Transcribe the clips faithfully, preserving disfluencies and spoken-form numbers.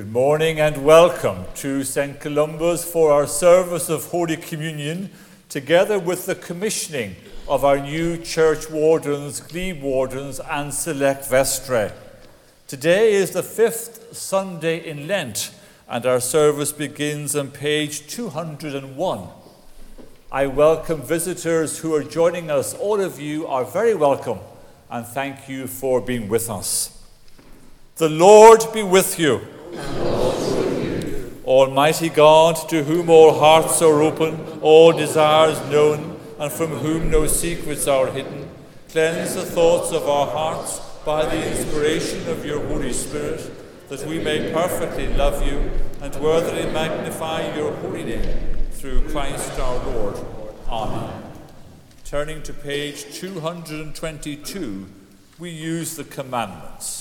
Good morning and welcome to Saint Columba's for our service of Holy Communion, together with the commissioning of our new church wardens, glebe wardens and select vestry. Today is the fifth Sunday in Lent, and our service begins on page two hundred one. I welcome visitors who are joining us. All of you are very welcome, and thank you for being with us. The Lord be with you. And also with you. Almighty God, to whom all hearts are open, all desires known, and from whom no secrets are hidden, cleanse the thoughts of our hearts by the inspiration of your Holy Spirit, that we may perfectly love you and worthily magnify your holy name, through Christ our Lord. Amen. Turning to page two hundred twenty-two, we use the commandments.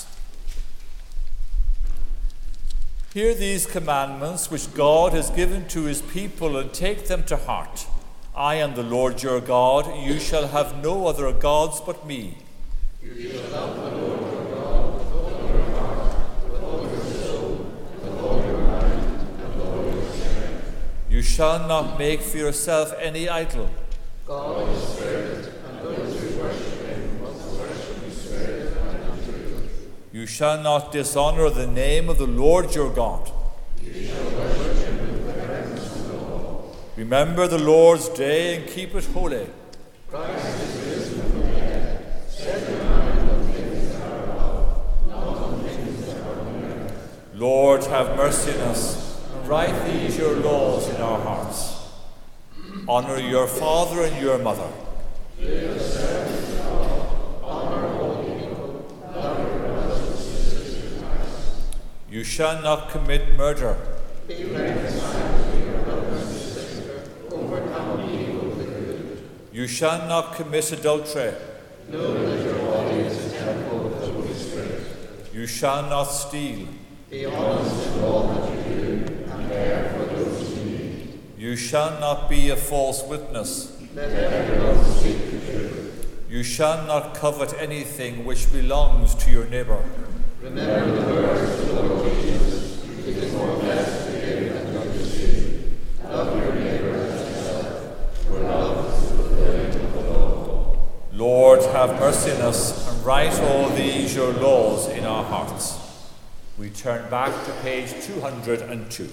Hear these commandments which God has given to his people, and take them to heart. I am the Lord your God. You shall have no other gods but me. You shall love the Lord your God with all your heart, with all your soul, with all your mind, and with all your strength. You shall not make for yourself any idol. God is spirit, and those who worship him must worship in spirit and in truth. You shall not dishonor the name of the Lord your God. You shall worship him with reverence and awe. Remember the Lord's day and keep it holy. Christ is risen from the dead. Set your mind on things that are above, not on things that are on earth. Lord, have mercy on us, and write these your laws in our hearts. Honor your father and your mother. Live as servants of God. Honor all people. Love your brothers and sisters in Christ. You shall not commit murder. Be reconciled to your brother and sister. Overcome evil with good. You shall not commit adultery. Know that your body is a temple of the Holy Spirit. You shall not steal. Be honest in all that you do, and care for those who need. You shall not be a false witness. Let everyone speak the truth. You shall not covet anything which belongs to your neighbor. Remember the words of the Lord Jesus. It is more blessed to give than to receive. Love your neighbor as yourself, for love is the fulfilling of the law. Lord, have mercy on us, and write all these your laws in our hearts. We turn back to page two hundred two.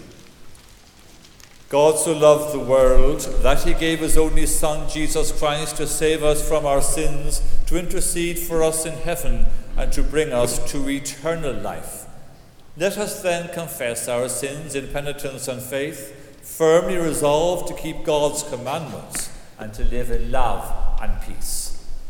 God so loved the world that he gave his only Son, Jesus Christ, to save us from our sins, to intercede for us in heaven, and to bring us to eternal life. Let us then confess our sins in penitence and faith, firmly resolved to keep God's commandments and to live in love and peace.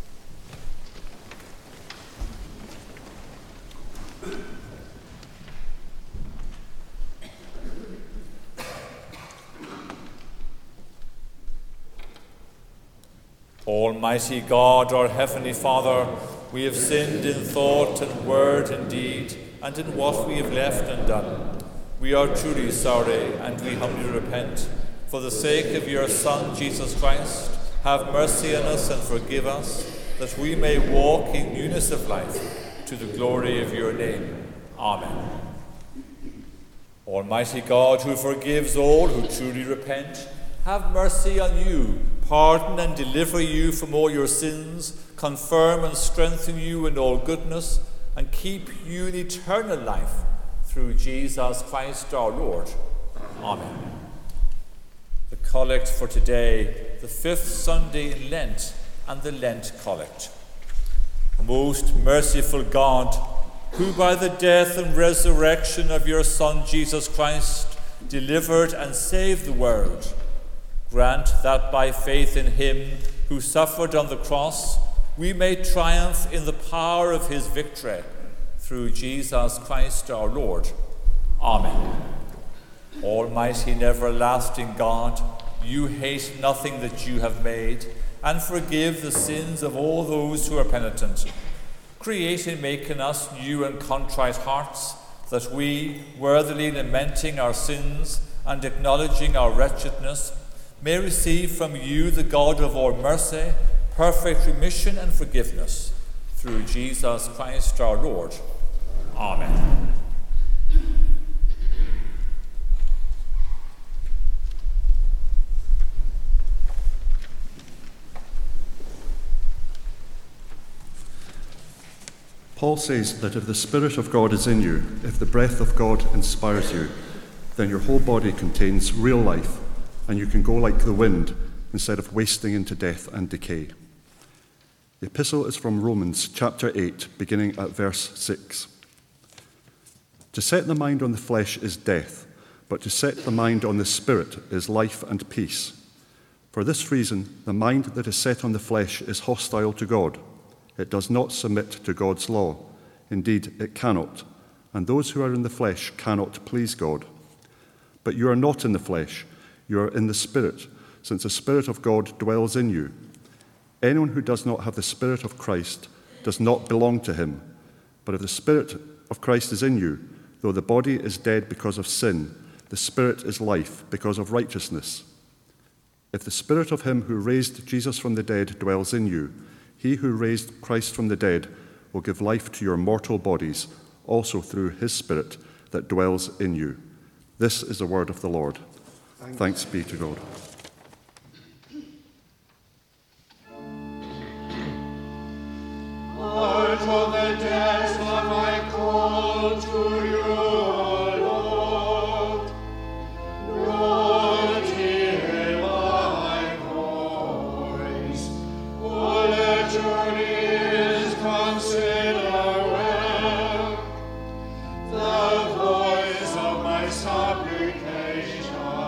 Almighty God, our Heavenly Father, we have sinned in thought and word and deed, and in what we have left undone. We are truly sorry, and we humbly repent. For the sake of your Son, Jesus Christ, have mercy on us and forgive us, that we may walk in newness of life, to the glory of your name. Amen. Almighty God, who forgives all who truly repent, have mercy on you, pardon and deliver you from all your sins, confirm and strengthen you in all goodness, and keep you in eternal life, through Jesus Christ our Lord. Amen. The collect for today, the fifth Sunday in Lent, and the Lent collect. Most merciful God, who by the death and resurrection of your Son Jesus Christ delivered and saved the world, grant that by faith in him who suffered on the cross, we may triumph in the power of his victory, through Jesus Christ our Lord. Amen. Almighty and everlasting God, you hate nothing that you have made, and forgive the sins of all those who are penitent. Create and make in us new and contrite hearts, that we, worthily lamenting our sins and acknowledging our wretchedness, may receive from you, the God of all mercy, perfect remission and forgiveness, through Jesus Christ our Lord. Amen. Paul says that if the Spirit of God is in you, if the breath of God inspires you, then your whole body contains real life, and you can go like the wind instead of wasting into death and decay. The epistle is from Romans chapter eight, beginning at verse six. To set the mind on the flesh is death, but to set the mind on the Spirit is life and peace. For this reason, the mind that is set on the flesh is hostile to God. It does not submit to God's law. Indeed, it cannot. And those who are in the flesh cannot please God. But you are not in the flesh, you are in the Spirit, since the Spirit of God dwells in you. Anyone who does not have the Spirit of Christ does not belong to him. But if the Spirit of Christ is in you, though the body is dead because of sin, the Spirit is life because of righteousness. If the Spirit of him who raised Jesus from the dead dwells in you, he who raised Christ from the dead will give life to your mortal bodies, also through his Spirit that dwells in you. This is the word of the Lord. Thanks be to God. Out of the depths have I called to you, O Lord. Lord, hear my voice. O let your ears consider well the voice of my supplication.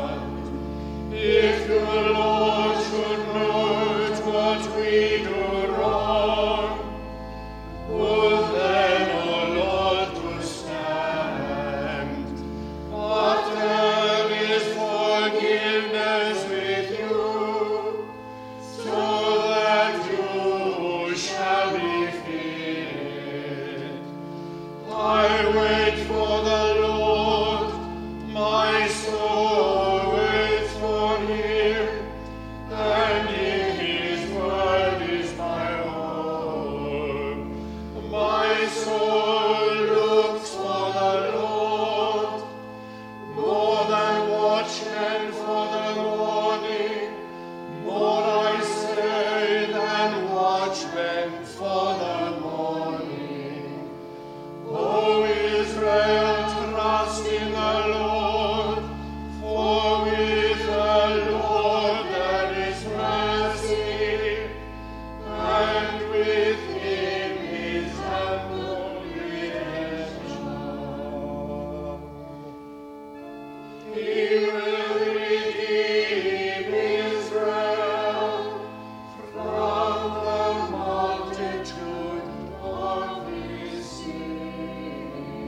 If the Lord should note what we do wrong, who then, O Lord, could stand? But there is forgiveness with you, so that you shall be feared. I wait for the Lord, my soul waits for him, and in his word is my hope. My soul looks for the Lord, more than watchmen for the morning, more I say than watchmen for the morning. O Israel, trust in the Lord, for with the Lord there is mercy, and with him is ample redemption. He will redeem Israel from the multitude of his sins.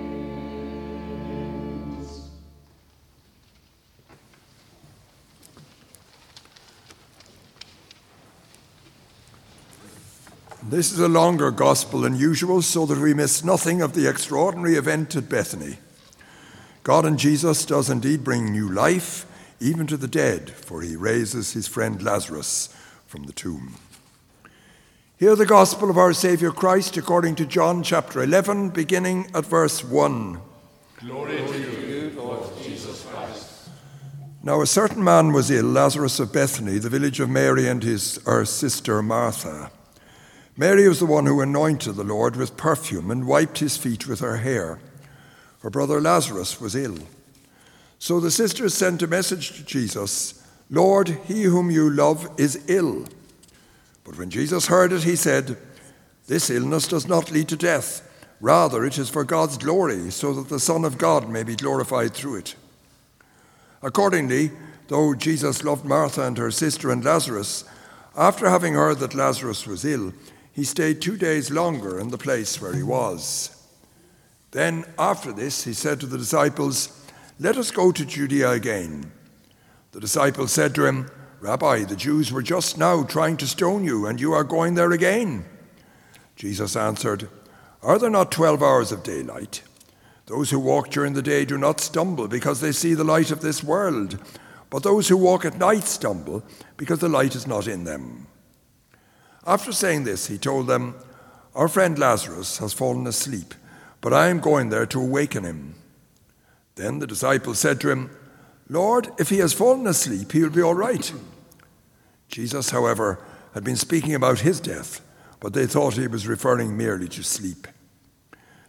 This is a longer gospel than usual, so that we miss nothing of the extraordinary event at Bethany. God in Jesus does indeed bring new life, even to the dead, for he raises his friend Lazarus from the tomb. Hear the gospel of our Saviour Christ according to John chapter eleven, beginning at verse one. Glory to you, Lord Jesus Christ. Now a certain man was ill, Lazarus of Bethany, the village of Mary and his her sister Martha. Mary was the one who anointed the Lord with perfume and wiped his feet with her hair. Her brother Lazarus was ill. So the sisters sent a message to Jesus, Lord, he whom you love is ill. But when Jesus heard it, he said, this illness does not lead to death. Rather, it is for God's glory, so that the Son of God may be glorified through it. Accordingly, though Jesus loved Martha and her sister and Lazarus, after having heard that Lazarus was ill, he stayed two days longer in the place where he was. Then, after this, he said to the disciples, let us go to Judea again. The disciples said to him, Rabbi, the Jews were just now trying to stone you, and you are going there again. Jesus answered, are there not twelve hours of daylight? Those who walk during the day do not stumble because they see the light of this world, but those who walk at night stumble because the light is not in them. After saying this, he told them, our friend Lazarus has fallen asleep, but I am going there to awaken him. Then the disciples said to him, Lord, if he has fallen asleep, he will be all right. Jesus, however, had been speaking about his death, but they thought he was referring merely to sleep.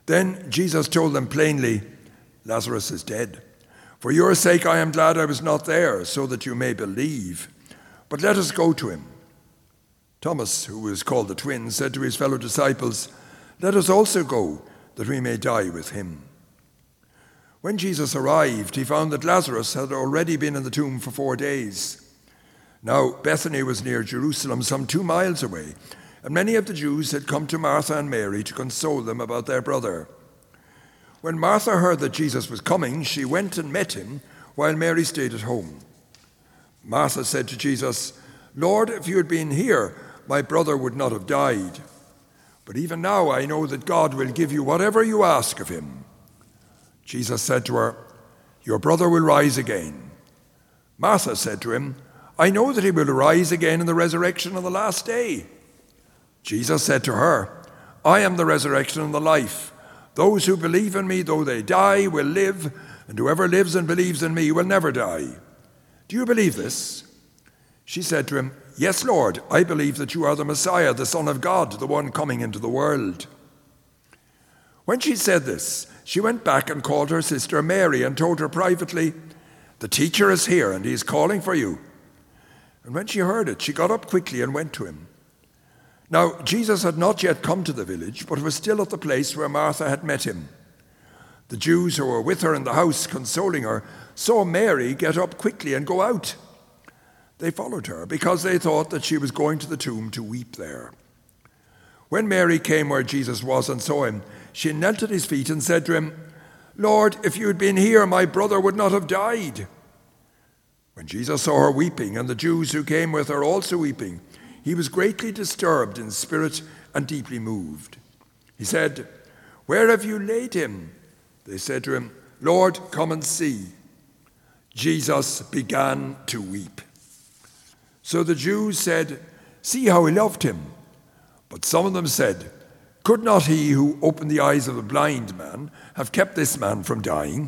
Then Jesus told them plainly, "Lazarus is dead. For your sake I am glad I was not there, so that you may believe. But let us go to him." Thomas, who was called the Twin, said to his fellow disciples, "Let us also go, that we may die with him." When Jesus arrived, he found that Lazarus had already been in the tomb for four days. Now Bethany was near Jerusalem, some two miles away, and many of the Jews had come to Martha and Mary to console them about their brother. When Martha heard that Jesus was coming, she went and met him, while Mary stayed at home. Martha said to Jesus, "Lord, if you had been here, my brother would not have died. But even now I know that God will give you whatever you ask of him." Jesus said to her, "Your brother will rise again." Martha said to him, "I know that he will rise again in the resurrection on the last day." Jesus said to her, "I am the resurrection and the life. Those who believe in me, though they die, will live, and whoever lives and believes in me will never die. Do you believe this?" She said to him, "Yes, Lord, I believe that you are the Messiah, the Son of God, the one coming into the world." When she said this, she went back and called her sister Mary and told her privately, "The teacher is here, and he is calling for you." And when she heard it, she got up quickly and went to him. Now, Jesus had not yet come to the village, but was still at the place where Martha had met him. The Jews who were with her in the house, consoling her, saw Mary get up quickly and go out. They followed her, because they thought that she was going to the tomb to weep there. When Mary came where Jesus was and saw him, she knelt at his feet and said to him, "Lord, if you had been here, my brother would not have died." When Jesus saw her weeping, and the Jews who came with her also weeping, he was greatly disturbed in spirit and deeply moved. He said, "Where have you laid him?" They said to him, "Lord, come and see." Jesus began to weep. So the Jews said, "See how he loved him." But some of them said, "Could not he who opened the eyes of the blind man have kept this man from dying?"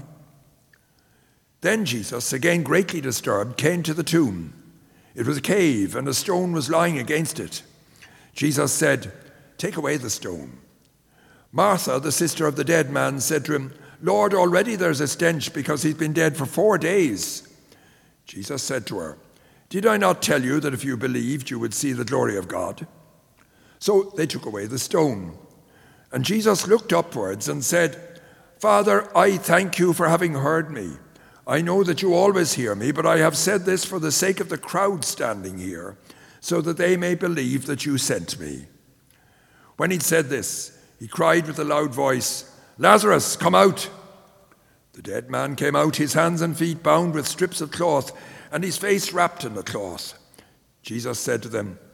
Then Jesus, again greatly disturbed, came to the tomb. It was a cave, and a stone was lying against it. Jesus said, "Take away the stone." Martha, the sister of the dead man, said to him, "Lord, already there's a stench, because he's been dead for four days." Jesus said to her, "Did I not tell you that if you believed, you would see the glory of God?" So they took away the stone. And Jesus looked upwards and said, "Father, I thank you for having heard me. I know that you always hear me, but I have said this for the sake of the crowd standing here, so that they may believe that you sent me." When he'd said this, he cried with a loud voice, "Lazarus, come out!" The dead man came out, his hands and feet bound with strips of cloth, and his face wrapped in the cloth. Jesus said to them,